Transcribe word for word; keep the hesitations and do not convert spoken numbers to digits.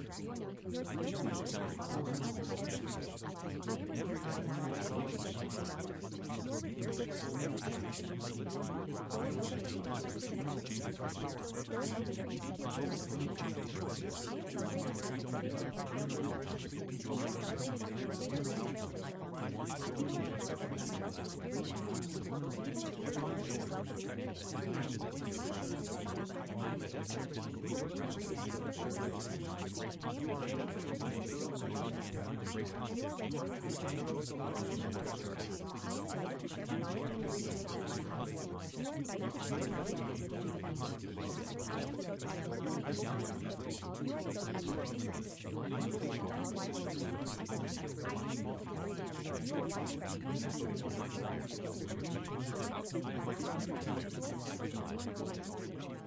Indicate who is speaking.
Speaker 1: You are known for your skills, knowledge, and knowledge, and the high expectations. I am a good designer. I am a professional surrounded with you. Your reviews of your assets and actions speak volumes. Your ability to express knowledge is impressive. Your ability to set experience is impressive. I am celebrating as a leader and I am not purchasing. We are celebrating as a leader and trailblazer. I will share that everything wealth is very challenging. Your knowledge is wealth is very challenging. My ability to adapt and value is challenging. Your ability to adapt and value is challenging. I am ready to present excellence and master. You are ready to present excellence. I am the master. I invite you to share my knowledge and your insights and advice. You are invited to share knowledge and your insights. I am the go-to expert in this area. You are the go-to expert in this. I am widespread knowledge. I am multidisciplinary. You are widespread knowledge. I am skills. I am